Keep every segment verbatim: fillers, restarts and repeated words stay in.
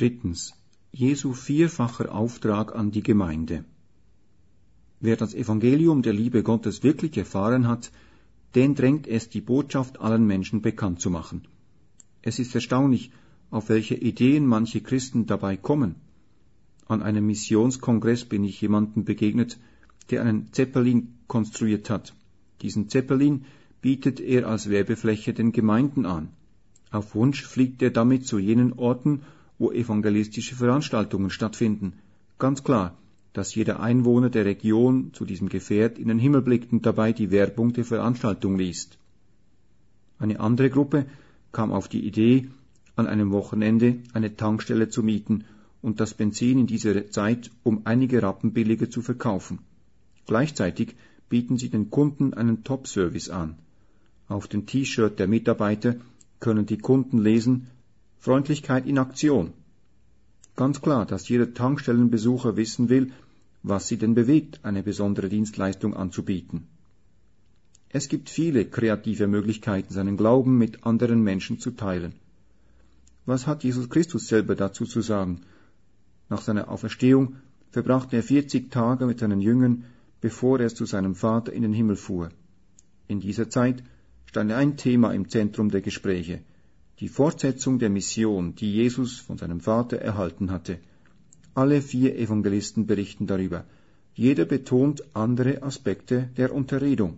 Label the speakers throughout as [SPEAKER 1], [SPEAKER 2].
[SPEAKER 1] Drittens. Jesu vierfacher Auftrag an die Gemeinde. Wer das Evangelium der Liebe Gottes wirklich erfahren hat, den drängt es, die Botschaft allen Menschen bekannt zu machen. Es ist erstaunlich, auf welche Ideen manche Christen dabei kommen. An einem Missionskongress bin ich jemandem begegnet, der einen Zeppelin konstruiert hat. Diesen Zeppelin bietet er als Werbefläche den Gemeinden an. Auf Wunsch fliegt er damit zu jenen Orten, wo evangelistische Veranstaltungen stattfinden. Ganz klar, dass jeder Einwohner der Region zu diesem Gefährt in den Himmel blickt und dabei die Werbung der Veranstaltung liest. Eine andere Gruppe kam auf die Idee, an einem Wochenende eine Tankstelle zu mieten und das Benzin in dieser Zeit um einige Rappen billiger zu verkaufen. Gleichzeitig bieten sie den Kunden einen Top-Service an. Auf dem T-Shirt der Mitarbeiter können die Kunden lesen: Freundlichkeit in Aktion. Ganz klar, dass jeder Tankstellenbesucher wissen will, was sie denn bewegt, eine besondere Dienstleistung anzubieten. Es gibt viele kreative Möglichkeiten, seinen Glauben mit anderen Menschen zu teilen. Was hat Jesus Christus selber dazu zu sagen? Nach seiner Auferstehung verbrachte er vierzig Tage mit seinen Jüngern, bevor er zu seinem Vater in den Himmel fuhr. In dieser Zeit stand ein Thema im Zentrum der Gespräche: die Fortsetzung der Mission, die Jesus von seinem Vater erhalten hatte. Alle vier Evangelisten berichten darüber. Jeder betont andere Aspekte der Unterredung.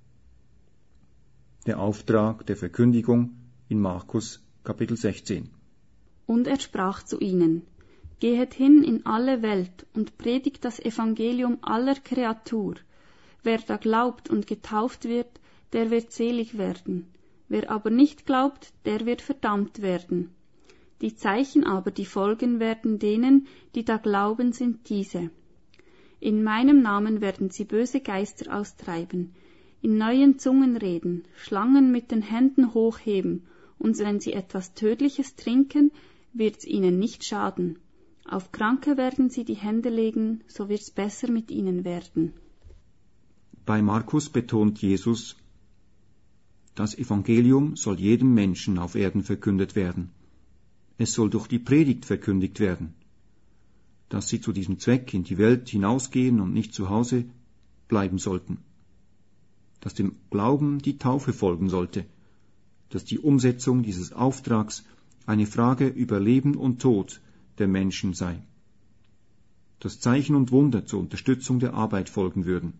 [SPEAKER 1] Der Auftrag der Verkündigung in Markus Kapitel sechzehn.
[SPEAKER 2] Und er sprach zu ihnen: Gehet hin in alle Welt und predigt das Evangelium aller Kreatur. Wer da glaubt und getauft wird, der wird selig werden. Wer aber nicht glaubt, der wird verdammt werden. Die Zeichen aber, die folgen werden denen, die da glauben, sind diese: In meinem Namen werden sie böse Geister austreiben, in neuen Zungen reden, Schlangen mit den Händen hochheben, und wenn sie etwas Tödliches trinken, wird's ihnen nicht schaden. Auf Kranke werden sie die Hände legen, so wird's besser mit ihnen werden.
[SPEAKER 1] Bei Markus betont Jesus: Das Evangelium soll jedem Menschen auf Erden verkündet werden. Es soll durch die Predigt verkündigt werden. Dass sie zu diesem Zweck in die Welt hinausgehen und nicht zu Hause bleiben sollten. Dass dem Glauben die Taufe folgen sollte. Dass die Umsetzung dieses Auftrags eine Frage über Leben und Tod der Menschen sei. Dass Zeichen und Wunder zur Unterstützung der Arbeit folgen würden.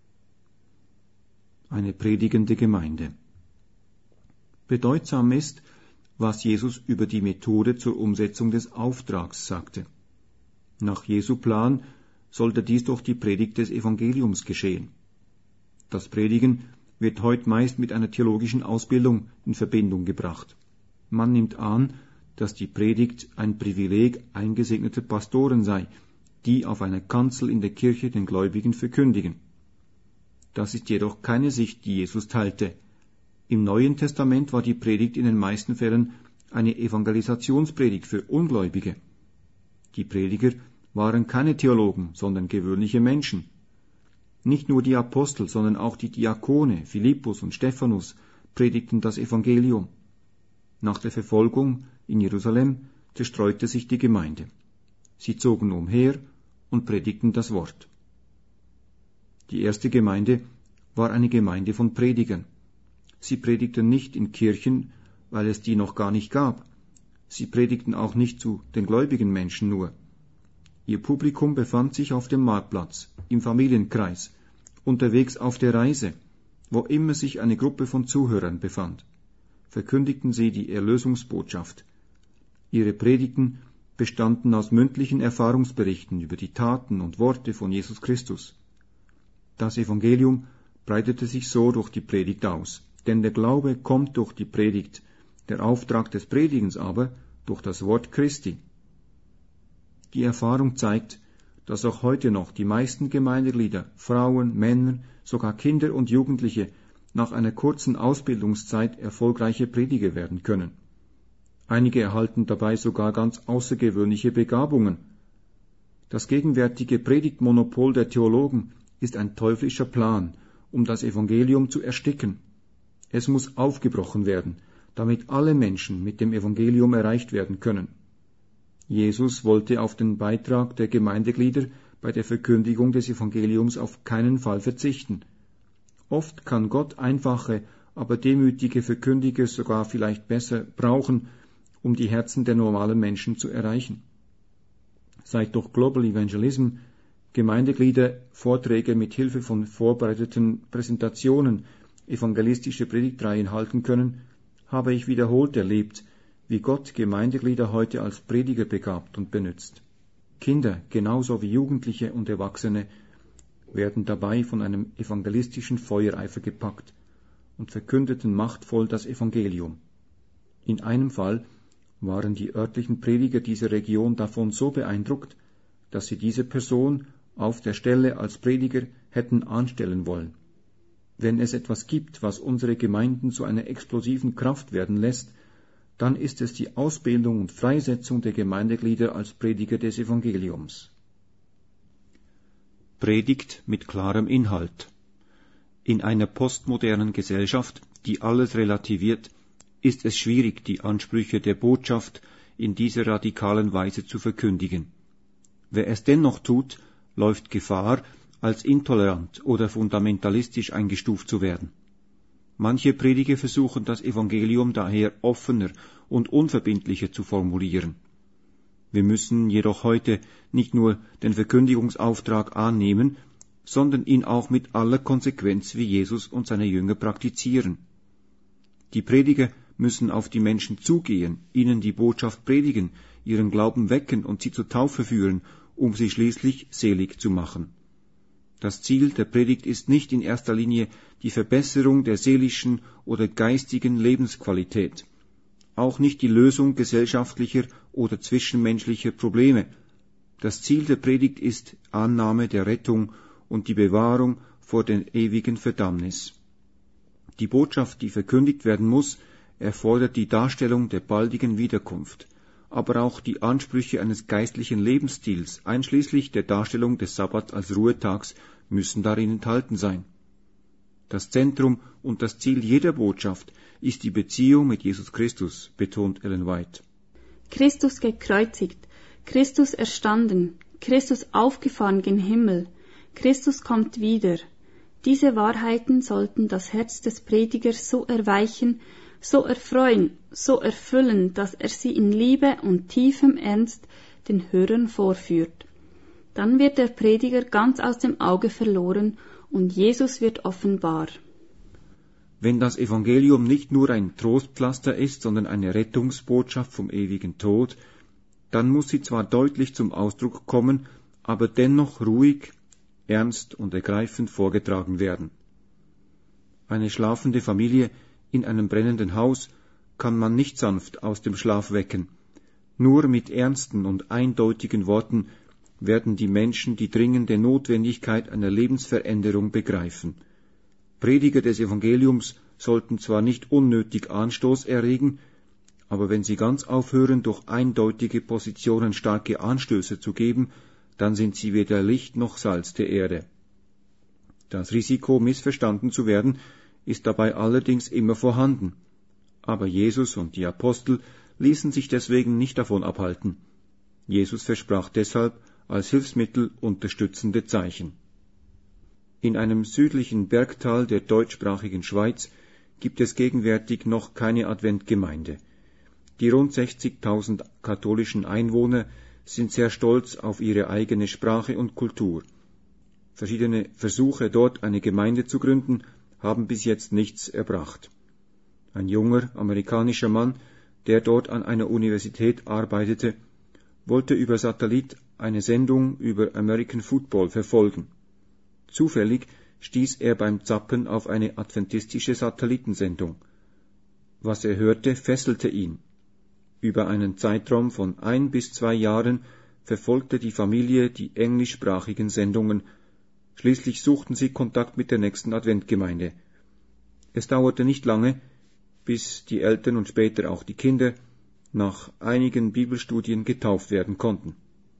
[SPEAKER 1] Eine predigende Gemeinde. Bedeutsam ist, was Jesus über die Methode zur Umsetzung des Auftrags sagte. Nach Jesu Plan sollte dies durch die Predigt des Evangeliums geschehen. Das Predigen wird heute meist mit einer theologischen Ausbildung in Verbindung gebracht. Man nimmt an, dass die Predigt ein Privileg eingesegneter Pastoren sei, die auf einer Kanzel in der Kirche den Gläubigen verkündigen. Das ist jedoch keine Sicht, die Jesus teilte. Im Neuen Testament war die Predigt in den meisten Fällen eine Evangelisationspredigt für Ungläubige. Die Prediger waren keine Theologen, sondern gewöhnliche Menschen. Nicht nur die Apostel, sondern auch die Diakone, Philippus und Stephanus, predigten das Evangelium. Nach der Verfolgung in Jerusalem zerstreute sich die Gemeinde. Sie zogen umher und predigten das Wort. Die erste Gemeinde war eine Gemeinde von Predigern. Sie predigten nicht in Kirchen, weil es die noch gar nicht gab. Sie predigten auch nicht zu den gläubigen Menschen nur. Ihr Publikum befand sich auf dem Marktplatz, im Familienkreis, unterwegs auf der Reise, wo immer sich eine Gruppe von Zuhörern befand. Verkündigten sie die Erlösungsbotschaft. Ihre Predigten bestanden aus mündlichen Erfahrungsberichten über die Taten und Worte von Jesus Christus. Das Evangelium breitete sich so durch die Predigt aus, denn der Glaube kommt durch die Predigt, der Auftrag des Predigens aber durch das Wort Christi. Die Erfahrung zeigt, dass auch heute noch die meisten Gemeindeglieder, Frauen, Männer, sogar Kinder und Jugendliche nach einer kurzen Ausbildungszeit erfolgreiche Prediger werden können. Einige erhalten dabei sogar ganz außergewöhnliche Begabungen. Das gegenwärtige Predigtmonopol der Theologen ist ein teuflischer Plan, um das Evangelium zu ersticken. Es muss aufgebrochen werden, damit alle Menschen mit dem Evangelium erreicht werden können. Jesus wollte auf den Beitrag der Gemeindeglieder bei der Verkündigung des Evangeliums auf keinen Fall verzichten. Oft kann Gott einfache, aber demütige Verkündiger sogar vielleicht besser brauchen, um die Herzen der normalen Menschen zu erreichen. Seit durch Global Evangelism Gemeindeglieder Vorträge mit Hilfe von vorbereiteten Präsentationen evangelistische Predigtreihen halten können, habe ich wiederholt erlebt, wie Gott Gemeindeglieder heute als Prediger begabt und benützt. Kinder, genauso wie Jugendliche und Erwachsene, werden dabei von einem evangelistischen Feuereifer gepackt und verkündeten machtvoll das Evangelium. In einem Fall waren die örtlichen Prediger dieser Region davon so beeindruckt, dass sie diese Person auf der Stelle als Prediger hätten anstellen wollen. Wenn es etwas gibt, was unsere Gemeinden zu einer explosiven Kraft werden lässt, dann ist es die Ausbildung und Freisetzung der Gemeindeglieder als Prediger des Evangeliums. Predigt mit klarem Inhalt. In einer postmodernen Gesellschaft, die alles relativiert, ist es schwierig, die Ansprüche der Botschaft in dieser radikalen Weise zu verkündigen. Wer es dennoch tut, läuft Gefahr, als intolerant oder fundamentalistisch eingestuft zu werden. Manche Prediger versuchen das Evangelium daher offener und unverbindlicher zu formulieren. Wir müssen jedoch heute nicht nur den Verkündigungsauftrag annehmen, sondern ihn auch mit aller Konsequenz wie Jesus und seine Jünger praktizieren. Die Prediger müssen auf die Menschen zugehen, ihnen die Botschaft predigen, ihren Glauben wecken und sie zur Taufe führen, um sie schließlich selig zu machen. Das Ziel der Predigt ist nicht in erster Linie die Verbesserung der seelischen oder geistigen Lebensqualität, auch nicht die Lösung gesellschaftlicher oder zwischenmenschlicher Probleme. Das Ziel der Predigt ist Annahme der Rettung und die Bewahrung vor der ewigen Verdammnis. Die Botschaft, die verkündigt werden muss, erfordert die Darstellung der baldigen Wiederkunft, aber auch die Ansprüche eines geistlichen Lebensstils, einschließlich der Darstellung des Sabbat als Ruhetags, müssen darin enthalten sein. Das Zentrum und das Ziel jeder Botschaft ist die Beziehung mit Jesus Christus, betont Ellen White.
[SPEAKER 2] Christus gekreuzigt, Christus erstanden, Christus aufgefahren gen Himmel, Christus kommt wieder. Diese Wahrheiten sollten das Herz des Predigers so erweichen, so erfreuen, so erfüllen, dass er sie in Liebe und tiefem Ernst den Hörern vorführt. Dann wird der Prediger ganz aus dem Auge verloren und Jesus wird offenbar.
[SPEAKER 1] Wenn das Evangelium nicht nur ein Trostpflaster ist, sondern eine Rettungsbotschaft vom ewigen Tod, dann muss sie zwar deutlich zum Ausdruck kommen, aber dennoch ruhig, ernst und ergreifend vorgetragen werden. Eine schlafende Familie in einem brennenden Haus kann man nicht sanft aus dem Schlaf wecken. Nur mit ernsten und eindeutigen Worten werden die Menschen die dringende Notwendigkeit einer Lebensveränderung begreifen. Prediger des Evangeliums sollten zwar nicht unnötig Anstoß erregen, aber wenn sie ganz aufhören, durch eindeutige Positionen starke Anstöße zu geben, dann sind sie weder Licht noch Salz der Erde. Das Risiko, missverstanden zu werden, ist dabei allerdings immer vorhanden. Aber Jesus und die Apostel ließen sich deswegen nicht davon abhalten. Jesus versprach deshalb als Hilfsmittel unterstützende Zeichen. In einem südlichen Bergtal der deutschsprachigen Schweiz gibt es gegenwärtig noch keine Adventgemeinde. Die rund sechzigtausend katholischen Einwohner sind sehr stolz auf ihre eigene Sprache und Kultur. Verschiedene Versuche, dort eine Gemeinde zu gründen, haben bis jetzt nichts erbracht. Ein junger amerikanischer Mann, der dort an einer Universität arbeitete, wollte über Satellit eine Sendung über American Football verfolgen. Zufällig stieß er beim Zappen auf eine adventistische Satellitensendung. Was er hörte, fesselte ihn. Über einen Zeitraum von ein bis zwei Jahren verfolgte die Familie die englischsprachigen Sendungen. Schließlich suchten sie Kontakt mit der nächsten Adventgemeinde. Es dauerte nicht lange, bis die Eltern und später auch die Kinder nach einigen Bibelstudien getauft werden konnten.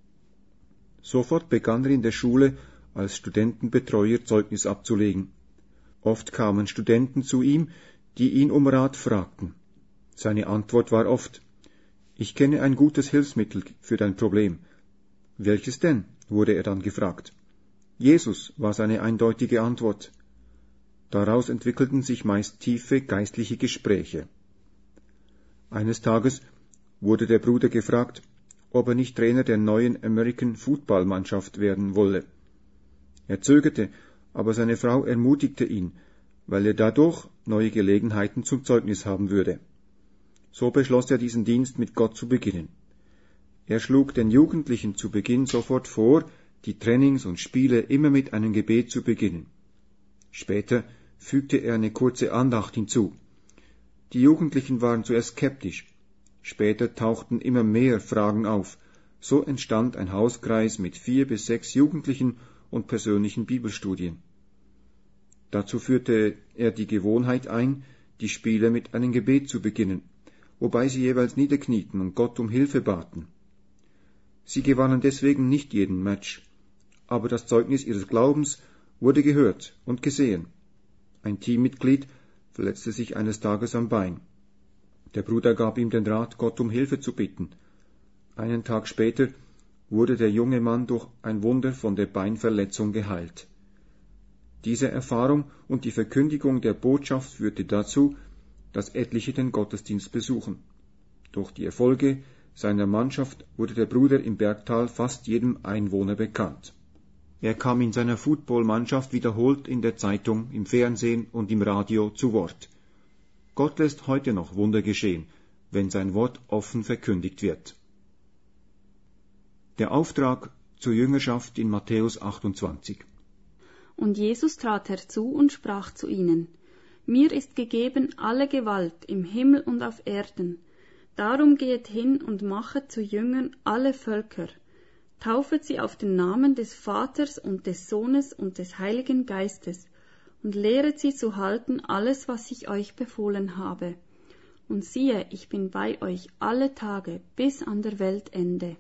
[SPEAKER 1] Sofort begann er in der Schule als Studentenbetreuer Zeugnis abzulegen. Oft kamen Studenten zu ihm, die ihn um Rat fragten. Seine Antwort war oft: Ich kenne ein gutes Hilfsmittel für dein Problem. Welches denn? Wurde er dann gefragt. Jesus war seine eindeutige Antwort. Daraus entwickelten sich meist tiefe geistliche Gespräche. Eines Tages wurde der Bruder gefragt, ob er nicht Trainer der neuen American Football Mannschaft werden wolle. Er zögerte, aber seine Frau ermutigte ihn, weil er dadurch neue Gelegenheiten zum Zeugnis haben würde. So beschloss er, diesen Dienst mit Gott zu beginnen. Er schlug den Jugendlichen zu Beginn sofort vor, die Trainings und Spiele immer mit einem Gebet zu beginnen. Später fügte er eine kurze Andacht hinzu. Die Jugendlichen waren zuerst skeptisch. Später tauchten immer mehr Fragen auf. So entstand ein Hauskreis mit vier bis sechs Jugendlichen und persönlichen Bibelstudien. Dazu führte er die Gewohnheit ein, die Spiele mit einem Gebet zu beginnen, wobei sie jeweils niederknieten und Gott um Hilfe baten. Sie gewannen deswegen nicht jeden Match, aber das Zeugnis ihres Glaubens wurde gehört und gesehen. Ein Teammitglied verletzte sich eines Tages am Bein. Der Bruder gab ihm den Rat, Gott um Hilfe zu bitten. Einen Tag später wurde der junge Mann durch ein Wunder von der Beinverletzung geheilt. Diese Erfahrung und die Verkündigung der Botschaft führte dazu, dass etliche den Gottesdienst besuchen. Durch die Erfolge seiner Mannschaft wurde der Bruder im Bergtal fast jedem Einwohner bekannt. Er kam in seiner Footballmannschaft wiederholt in der Zeitung, im Fernsehen und im Radio zu Wort. Gott lässt heute noch Wunder geschehen, wenn sein Wort offen verkündigt wird. Der Auftrag zur Jüngerschaft in Matthäus achtundzwanzig.
[SPEAKER 2] Und Jesus trat herzu und sprach zu ihnen: Mir ist gegeben alle Gewalt im Himmel und auf Erden. Darum geht hin und machet zu Jüngern alle Völker. Taufet sie auf den Namen des Vaters und des Sohnes und des Heiligen Geistes und lehret sie zu halten alles, was ich euch befohlen habe. Und siehe, ich bin bei euch alle Tage bis an der Weltende.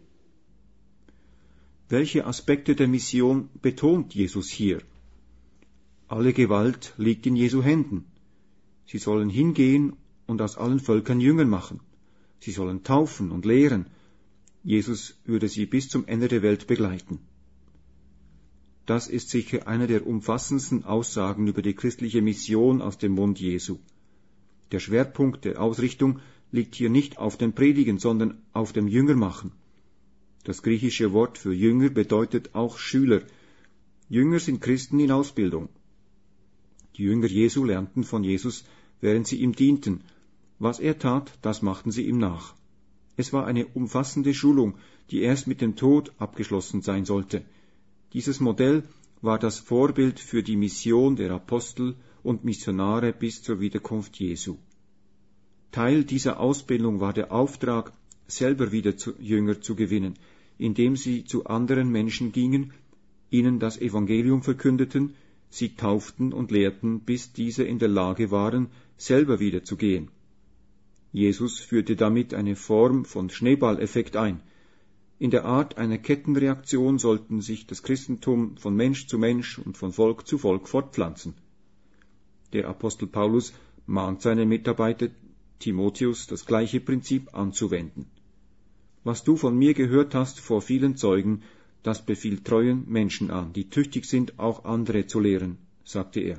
[SPEAKER 1] Welche Aspekte der Mission betont Jesus hier? Alle Gewalt liegt in Jesu Händen. Sie sollen hingehen und aus allen Völkern Jünger machen. Sie sollen taufen und lehren. Jesus würde sie bis zum Ende der Welt begleiten. Das ist sicher eine der umfassendsten Aussagen über die christliche Mission aus dem Mund Jesu. Der Schwerpunkt der Ausrichtung liegt hier nicht auf dem Predigen, sondern auf dem Jüngermachen. Das griechische Wort für Jünger bedeutet auch Schüler. Jünger sind Christen in Ausbildung. Die Jünger Jesu lernten von Jesus, während sie ihm dienten. Was er tat, das machten sie ihm nach. Es war eine umfassende Schulung, die erst mit dem Tod abgeschlossen sein sollte. Dieses Modell war das Vorbild für die Mission der Apostel und Missionare bis zur Wiederkunft Jesu. Teil dieser Ausbildung war der Auftrag, selber wieder zu Jünger zu gewinnen, indem sie zu anderen Menschen gingen, ihnen das Evangelium verkündeten, sie tauften und lehrten, bis diese in der Lage waren, selber wieder zu gehen. Jesus führte damit eine Form von Schneeballeffekt ein. In der Art einer Kettenreaktion sollten sich das Christentum von Mensch zu Mensch und von Volk zu Volk fortpflanzen. Der Apostel Paulus mahnt seine Mitarbeiter Timotheus, das gleiche Prinzip anzuwenden. Was du von mir gehört hast vor vielen Zeugen, das befiehlt treuen Menschen an, die tüchtig sind, auch andere zu lehren, sagte er.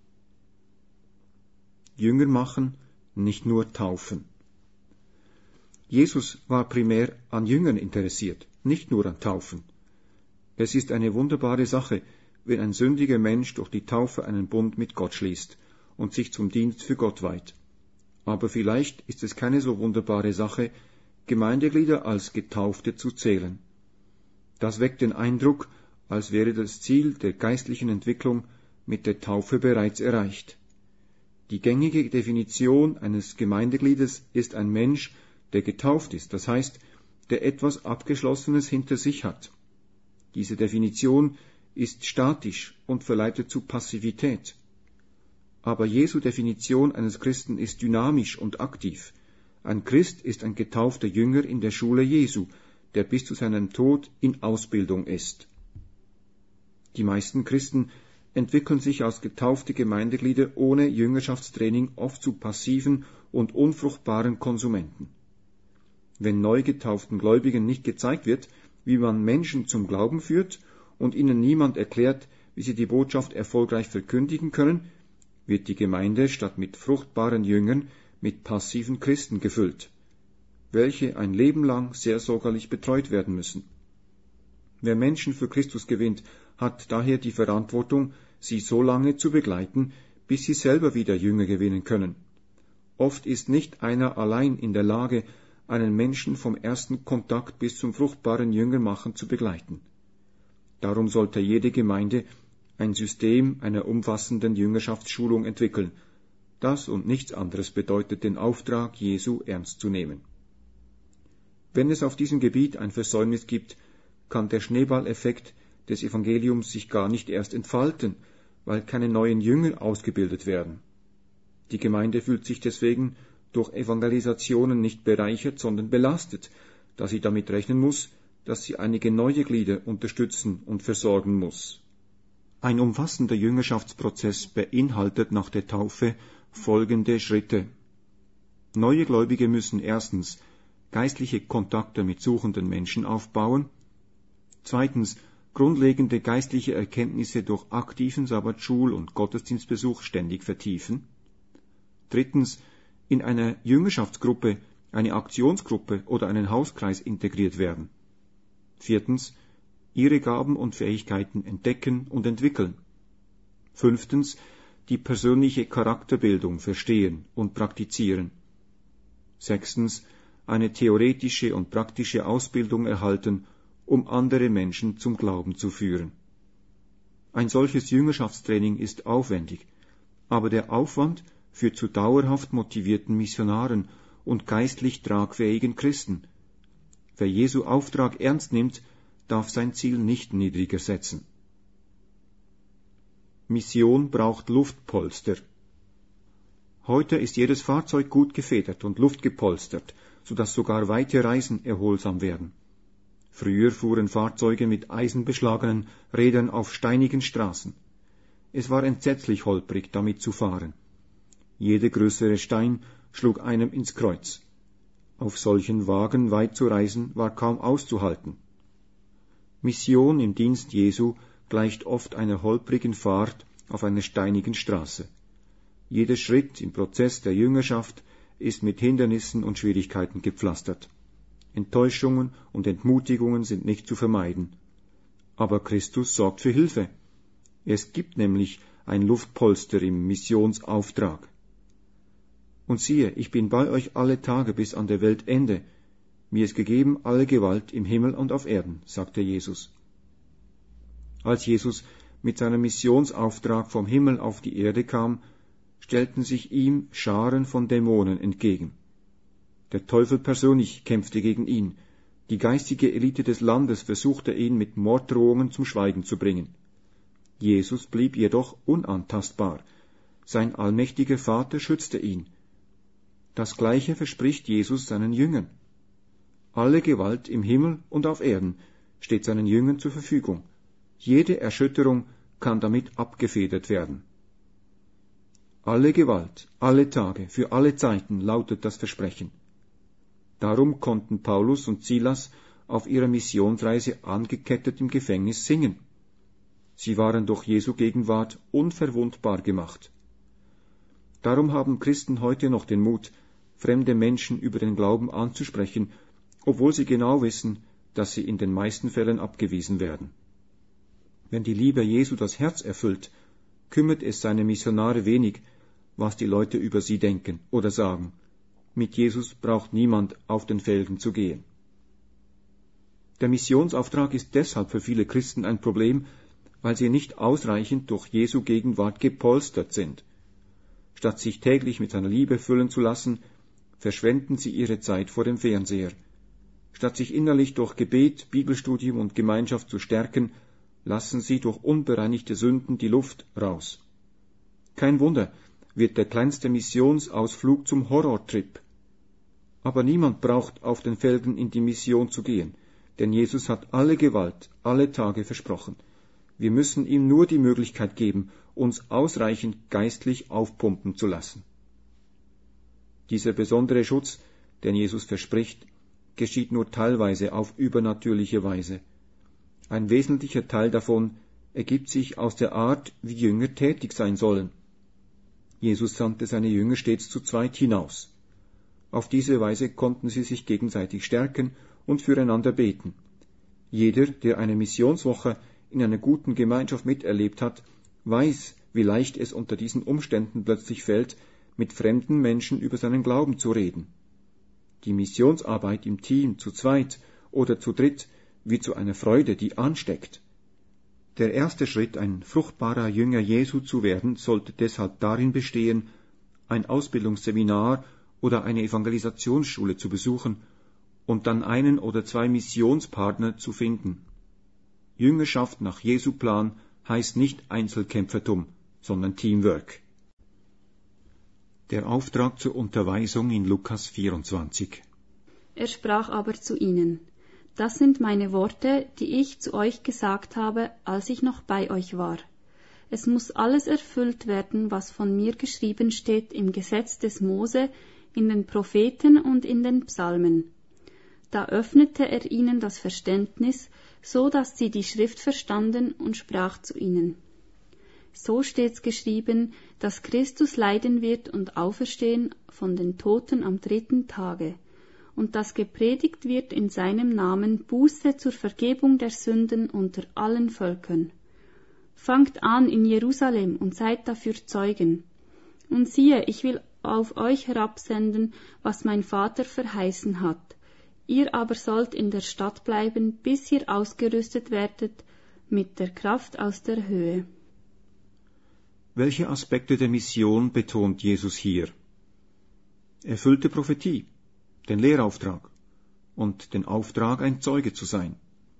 [SPEAKER 1] Jünger machen, nicht nur taufen. Jesus war primär an Jüngern interessiert, nicht nur an Taufen. Es ist eine wunderbare Sache, wenn ein sündiger Mensch durch die Taufe einen Bund mit Gott schließt und sich zum Dienst für Gott weiht. Aber vielleicht ist es keine so wunderbare Sache, Gemeindeglieder als Getaufte zu zählen. Das weckt den Eindruck, als wäre das Ziel der geistlichen Entwicklung mit der Taufe bereits erreicht. Die gängige Definition eines Gemeindegliedes ist ein Mensch, der getauft ist, das heißt, der etwas Abgeschlossenes hinter sich hat. Diese Definition ist statisch und verleitet zu Passivität. Aber Jesu Definition eines Christen ist dynamisch und aktiv. Ein Christ ist ein getaufter Jünger in der Schule Jesu, der bis zu seinem Tod in Ausbildung ist. Die meisten Christen entwickeln sich als getaufte Gemeindeglieder ohne Jüngerschaftstraining oft zu passiven und unfruchtbaren Konsumenten. wenn neu getauften Gläubigen nicht gezeigt wird, wie man Menschen zum Glauben führt und ihnen niemand erklärt, wie sie die Botschaft erfolgreich verkündigen können, wird die Gemeinde statt mit fruchtbaren Jüngern mit passiven Christen gefüllt, welche ein Leben lang seelsorgerlich betreut werden müssen. Wer Menschen für Christus gewinnt, hat daher die Verantwortung, sie so lange zu begleiten, bis sie selber wieder Jünger gewinnen können. Oft ist nicht einer allein in der Lage, einen Menschen vom ersten Kontakt bis zum fruchtbaren Jüngermachen zu begleiten. Darum sollte jede Gemeinde ein System einer umfassenden Jüngerschaftsschulung entwickeln. Das und nichts anderes bedeutet, den Auftrag Jesu ernst zu nehmen. Wenn es auf diesem Gebiet ein Versäumnis gibt, kann der Schneeballeffekt des Evangeliums sich gar nicht erst entfalten, weil keine neuen Jünger ausgebildet werden. Die Gemeinde fühlt sich deswegen durch Evangelisationen nicht bereichert, sondern belastet, da sie damit rechnen muss, dass sie einige neue Glieder unterstützen und versorgen muss. Ein umfassender Jüngerschaftsprozess beinhaltet nach der Taufe folgende Schritte. Neue Gläubige müssen erstens geistliche Kontakte mit suchenden Menschen aufbauen, zweitens grundlegende geistliche Erkenntnisse durch aktiven Sabbatschul- und Gottesdienstbesuch ständig vertiefen, drittens in einer Jüngerschaftsgruppe, eine Aktionsgruppe oder einen Hauskreis integriert werden, viertens ihre Gaben und Fähigkeiten entdecken und entwickeln, fünftens die persönliche Charakterbildung verstehen und praktizieren, sechstens eine theoretische und praktische Ausbildung erhalten, um andere Menschen zum Glauben zu führen. Ein solches Jüngerschaftstraining ist aufwendig, aber der Aufwand führt zu dauerhaft motivierten Missionaren und geistlich tragfähigen Christen. Wer Jesu Auftrag ernst nimmt, darf sein Ziel nicht niedriger setzen. Mission braucht Luftpolster. Heute ist jedes Fahrzeug gut gefedert und luftgepolstert, sodass sogar weite Reisen erholsam werden. Früher fuhren Fahrzeuge mit eisenbeschlagenen Rädern auf steinigen Straßen. Es war entsetzlich holprig, damit zu fahren. Jeder größere Stein schlug einem ins Kreuz. Auf solchen Wagen weit zu reisen, war kaum auszuhalten. Mission im Dienst Jesu gleicht oft einer holprigen Fahrt auf einer steinigen Straße. Jeder Schritt im Prozess der Jüngerschaft ist mit Hindernissen und Schwierigkeiten gepflastert. Enttäuschungen und Entmutigungen sind nicht zu vermeiden. Aber Christus sorgt für Hilfe. Es gibt nämlich ein Luftpolster im Missionsauftrag. Und siehe, ich bin bei euch alle Tage bis an der Weltende. Mir ist gegeben alle Gewalt im Himmel und auf Erden, sagte Jesus. Als Jesus mit seinem Missionsauftrag vom Himmel auf die Erde kam, stellten sich ihm Scharen von Dämonen entgegen. Der Teufel persönlich kämpfte gegen ihn. Die geistige Elite des Landes versuchte ihn mit Morddrohungen zum Schweigen zu bringen. Jesus blieb jedoch unantastbar. Sein allmächtiger Vater schützte ihn. Das Gleiche verspricht Jesus seinen Jüngern. Alle Gewalt im Himmel und auf Erden steht seinen Jüngern zur Verfügung. Jede Erschütterung kann damit abgefedert werden. Alle Gewalt, alle Tage, für alle Zeiten lautet das Versprechen. Darum konnten Paulus und Silas auf ihrer Missionsreise angekettet im Gefängnis singen. Sie waren durch Jesu Gegenwart unverwundbar gemacht. Darum haben Christen heute noch den Mut, fremde Menschen über den Glauben anzusprechen, obwohl sie genau wissen, dass sie in den meisten Fällen abgewiesen werden. Wenn die Liebe Jesu das Herz erfüllt, kümmert es seine Missionare wenig, was die Leute über sie denken oder sagen. Mit Jesus braucht niemand auf den Felgen zu gehen. Der Missionsauftrag ist deshalb für viele Christen ein Problem, weil sie nicht ausreichend durch Jesu Gegenwart gepolstert sind. Statt sich täglich mit seiner Liebe füllen zu lassen, verschwenden sie ihre Zeit vor dem Fernseher. Statt sich innerlich durch Gebet, Bibelstudium und Gemeinschaft zu stärken, lassen sie durch unbereinigte Sünden die Luft raus. Kein Wunder, wird der kleinste Missionsausflug zum Horrortrip. Aber niemand braucht auf den Felgen in die Mission zu gehen, denn Jesus hat alle Gewalt, alle Tage versprochen. Wir müssen ihm nur die Möglichkeit geben, uns ausreichend geistlich aufpumpen zu lassen. Dieser besondere Schutz, den Jesus verspricht, geschieht nur teilweise auf übernatürliche Weise. Ein wesentlicher Teil davon ergibt sich aus der Art, wie Jünger tätig sein sollen. Jesus sandte seine Jünger stets zu zweit hinaus. Auf diese Weise konnten sie sich gegenseitig stärken und füreinander beten. Jeder, der eine Missionswoche in einer guten Gemeinschaft miterlebt hat, weiß, wie leicht es unter diesen Umständen plötzlich fällt, mit fremden Menschen über seinen Glauben zu reden. Die Missionsarbeit im Team, zu zweit oder zu dritt, wird zu einer Freude, die ansteckt. Der erste Schritt, ein fruchtbarer Jünger Jesu zu werden, sollte deshalb darin bestehen, ein Ausbildungsseminar oder eine Evangelisationsschule zu besuchen und dann einen oder zwei Missionspartner zu finden. Jüngerschaft nach Jesu Plan heißt nicht Einzelkämpfertum, sondern Teamwork. Der Auftrag zur Unterweisung in Lukas vierundzwanzig.
[SPEAKER 2] Er sprach aber zu ihnen: Das sind meine Worte, die ich zu euch gesagt habe, als ich noch bei euch war. Es muss alles erfüllt werden, was von mir geschrieben steht im Gesetz des Mose, in den Propheten und in den Psalmen. Da öffnete er ihnen das Verständnis, so dass sie die Schrift verstanden, und sprach zu ihnen: So steht's geschrieben, dass Christus leiden wird und auferstehen von den Toten am dritten Tage, und dass gepredigt wird in seinem Namen Buße zur Vergebung der Sünden unter allen Völkern. Fangt an in Jerusalem und seid dafür Zeugen. Und siehe, ich will auf euch herabsenden, was mein Vater verheißen hat. Ihr aber sollt in der Stadt bleiben, bis ihr ausgerüstet werdet mit der Kraft aus der Höhe.
[SPEAKER 1] Welche Aspekte der Mission betont Jesus hier? Erfüllte Prophetie, den Lehrauftrag und den Auftrag, ein Zeuge zu sein.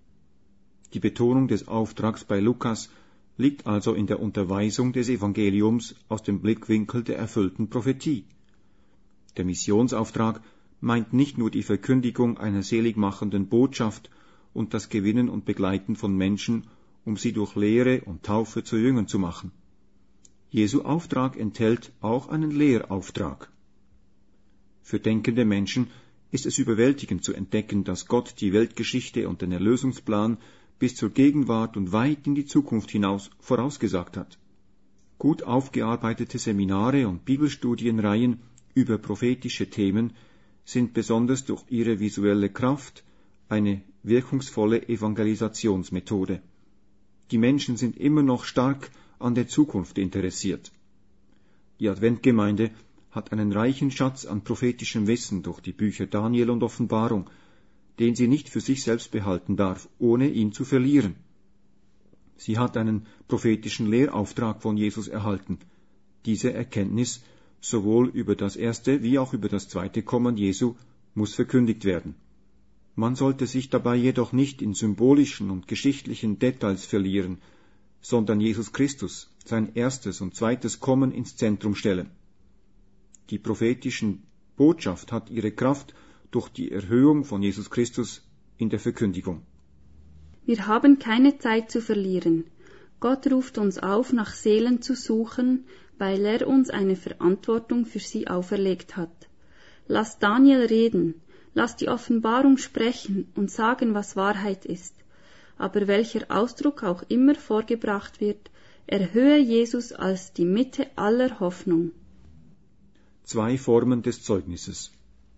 [SPEAKER 1] Die Betonung des Auftrags bei Lukas liegt also in der Unterweisung des Evangeliums aus dem Blickwinkel der erfüllten Prophetie. Der Missionsauftrag meint nicht nur die Verkündigung einer seligmachenden Botschaft und das Gewinnen und Begleiten von Menschen, um sie durch Lehre und Taufe zu Jüngern zu machen. Jesu Auftrag enthält auch einen Lehrauftrag. Für denkende Menschen ist es überwältigend zu entdecken, dass Gott die Weltgeschichte und den Erlösungsplan bis zur Gegenwart und weit in die Zukunft hinaus vorausgesagt hat. Gut aufgearbeitete Seminare und Bibelstudienreihen über prophetische Themen sind besonders durch ihre visuelle Kraft eine wirkungsvolle Evangelisationsmethode. Die Menschen sind immer noch stark an der Zukunft interessiert. Die Adventgemeinde hat einen reichen Schatz an prophetischem Wissen durch die Bücher Daniel und Offenbarung, den sie nicht für sich selbst behalten darf, ohne ihn zu verlieren. Sie hat einen prophetischen Lehrauftrag von Jesus erhalten. Diese Erkenntnis, sowohl über das erste wie auch über das zweite Kommen Jesu, muss verkündigt werden. Man sollte sich dabei jedoch nicht in symbolischen und geschichtlichen Details verlieren, sondern Jesus Christus, sein erstes und zweites Kommen ins Zentrum stellen. Die prophetischen Botschaft hat ihre Kraft durch die Erhöhung von Jesus Christus in der Verkündigung.
[SPEAKER 2] Wir haben keine Zeit zu verlieren. Gott ruft uns auf, nach Seelen zu suchen, weil er uns eine Verantwortung für sie auferlegt hat. Lass Daniel reden, lass die Offenbarung sprechen und sagen, was Wahrheit ist. Aber welcher Ausdruck auch immer vorgebracht wird, erhöhe Jesus als die Mitte aller Hoffnung.
[SPEAKER 1] Zwei Formen des Zeugnisses.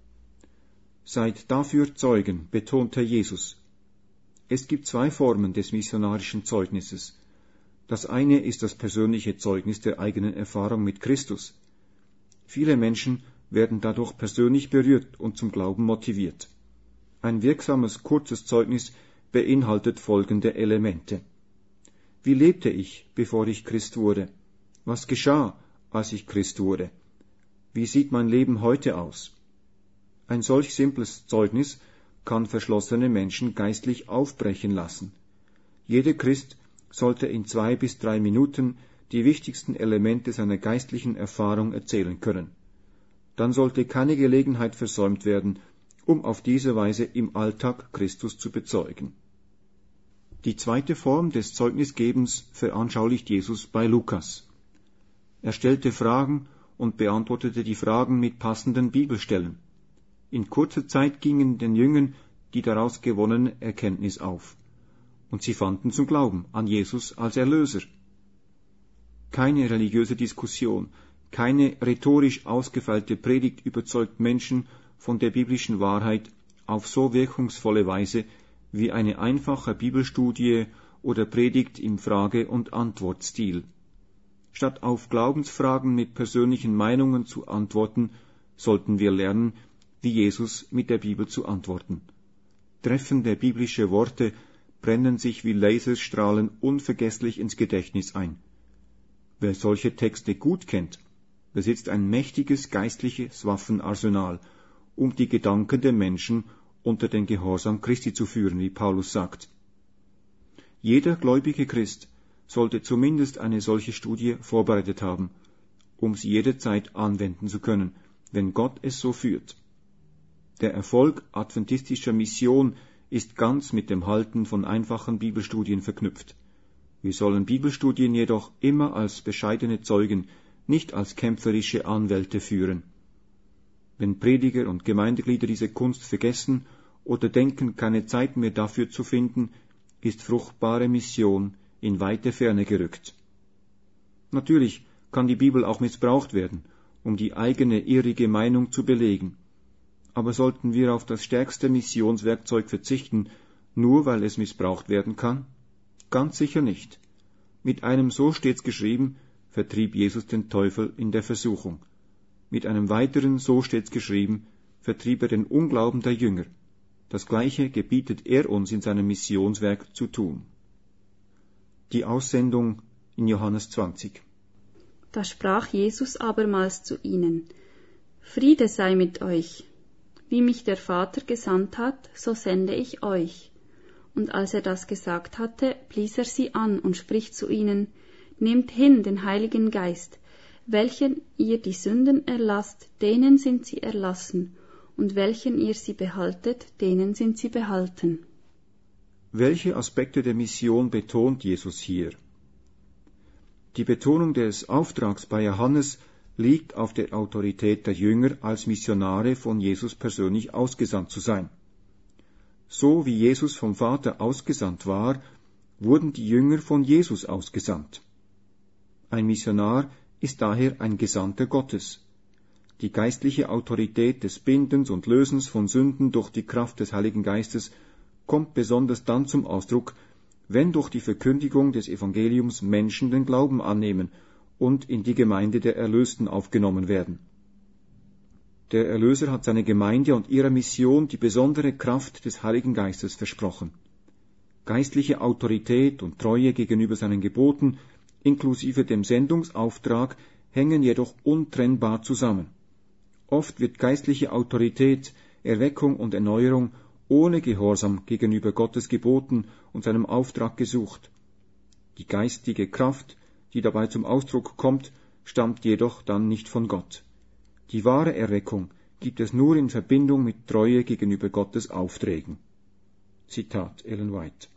[SPEAKER 1] Seid dafür Zeugen, betonte Jesus. Es gibt zwei Formen des missionarischen Zeugnisses. Das eine ist das persönliche Zeugnis der eigenen Erfahrung mit Christus. Viele Menschen werden dadurch persönlich berührt und zum Glauben motiviert. Ein wirksames, kurzes Zeugnis beinhaltet folgende Elemente. Wie lebte ich, bevor ich Christ wurde? Was geschah, als ich Christ wurde? Wie sieht mein Leben heute aus? Ein solch simples Zeugnis kann verschlossene Menschen geistlich aufbrechen lassen. Jeder Christ sollte in zwei bis drei Minuten die wichtigsten Elemente seiner geistlichen Erfahrung erzählen können. Dann sollte keine Gelegenheit versäumt werden, um auf diese Weise im Alltag Christus zu bezeugen. Die zweite Form des Zeugnisgebens veranschaulicht Jesus bei Lukas. Er stellte Fragen und beantwortete die Fragen mit passenden Bibelstellen. In kurzer Zeit gingen den Jüngern die daraus gewonnene Erkenntnis auf, und sie fanden zum Glauben an Jesus als Erlöser. Keine religiöse Diskussion, keine rhetorisch ausgefeilte Predigt überzeugt Menschen von der biblischen Wahrheit auf so wirkungsvolle Weise wie eine einfache Bibelstudie oder Predigt im Frage- und Antwortstil. Statt auf Glaubensfragen mit persönlichen Meinungen zu antworten, sollten wir lernen, wie Jesus mit der Bibel zu antworten. Treffende biblische Worte brennen sich wie Laserstrahlen unvergesslich ins Gedächtnis ein. Wer solche Texte gut kennt, besitzt ein mächtiges geistliches Waffenarsenal, um die Gedanken der Menschen unter den Gehorsam Christi zu führen, wie Paulus sagt. Jeder gläubige Christ sollte zumindest eine solche Studie vorbereitet haben, um sie jederzeit anwenden zu können, wenn Gott es so führt. Der Erfolg adventistischer Mission ist ganz mit dem Halten von einfachen Bibelstudien verknüpft. Wir sollen Bibelstudien jedoch immer als bescheidene Zeugen, nicht als kämpferische Anwälte führen. Wenn Prediger und Gemeindeglieder diese Kunst vergessen oder denken, keine Zeit mehr dafür zu finden, ist fruchtbare Mission in weite Ferne gerückt. Natürlich kann die Bibel auch missbraucht werden, um die eigene irrige Meinung zu belegen. Aber sollten wir auf das stärkste Missionswerkzeug verzichten, nur weil es missbraucht werden kann? Ganz sicher nicht. Mit einem so steht's geschrieben, vertrieb Jesus den Teufel in der Versuchung. Mit einem weiteren so steht's geschrieben, vertrieb er den Unglauben der Jünger. Das Gleiche gebietet er uns in seinem Missionswerk zu tun. Die Aussendung in Johannes zwanzig.
[SPEAKER 2] Da sprach Jesus abermals zu ihnen: Friede sei mit euch. Wie mich der Vater gesandt hat, so sende ich euch. Und als er das gesagt hatte, blies er sie an und spricht zu ihnen: Nehmt hin den Heiligen Geist, welchen ihr die Sünden erlasst, denen sind sie erlassen, und welchen ihr sie behaltet, denen sind sie behalten.
[SPEAKER 1] Welche Aspekte der Mission betont Jesus hier? Die Betonung des Auftrags bei Johannes liegt auf der Autorität der Jünger, als Missionare von Jesus persönlich ausgesandt zu sein. So wie Jesus vom Vater ausgesandt war, wurden die Jünger von Jesus ausgesandt. Ein Missionar ist daher ein Gesandter Gottes. Die geistliche Autorität des Bindens und Lösens von Sünden durch die Kraft des Heiligen Geistes kommt besonders dann zum Ausdruck, wenn durch die Verkündigung des Evangeliums Menschen den Glauben annehmen und in die Gemeinde der Erlösten aufgenommen werden. Der Erlöser hat seiner Gemeinde und ihrer Mission die besondere Kraft des Heiligen Geistes versprochen. Geistliche Autorität und Treue gegenüber seinen Geboten, inklusive dem Sendungsauftrag, hängen jedoch untrennbar zusammen. Oft wird geistliche Autorität, Erweckung und Erneuerung ohne Gehorsam gegenüber Gottes Geboten und seinem Auftrag gesucht. Die geistige Kraft, die dabei zum Ausdruck kommt, stammt jedoch dann nicht von Gott. Die wahre Erweckung gibt es nur in Verbindung mit Treue gegenüber Gottes Aufträgen. Zitat Ellen White.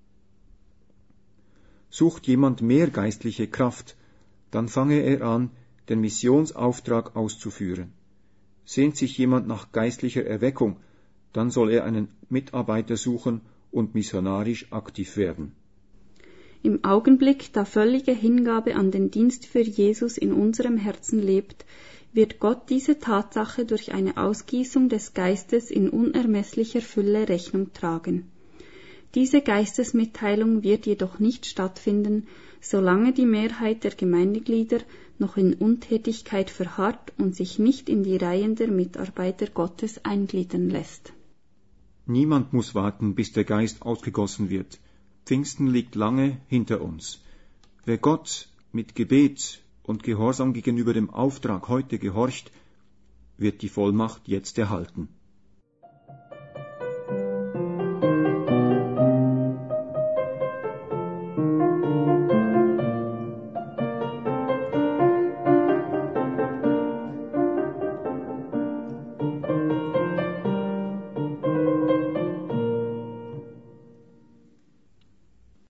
[SPEAKER 1] Sucht jemand mehr geistliche Kraft, dann fange er an, den Missionsauftrag auszuführen. Sehnt sich jemand nach geistlicher Erweckung, dann soll er einen Mitarbeiter suchen und missionarisch aktiv werden.
[SPEAKER 2] Im Augenblick, da völlige Hingabe an den Dienst für Jesus in unserem Herzen lebt, wird Gott diese Tatsache durch eine Ausgießung des Geistes in unermesslicher Fülle Rechnung tragen. Diese Geistesmitteilung wird jedoch nicht stattfinden, solange die Mehrheit der Gemeindeglieder noch in Untätigkeit verharrt und sich nicht in die Reihen der Mitarbeiter Gottes eingliedern lässt.
[SPEAKER 1] Niemand muss warten, bis der Geist ausgegossen wird. Pfingsten liegt lange hinter uns. Wer Gott mit Gebet und Gehorsam gegenüber dem Auftrag heute gehorcht, wird die Vollmacht jetzt erhalten.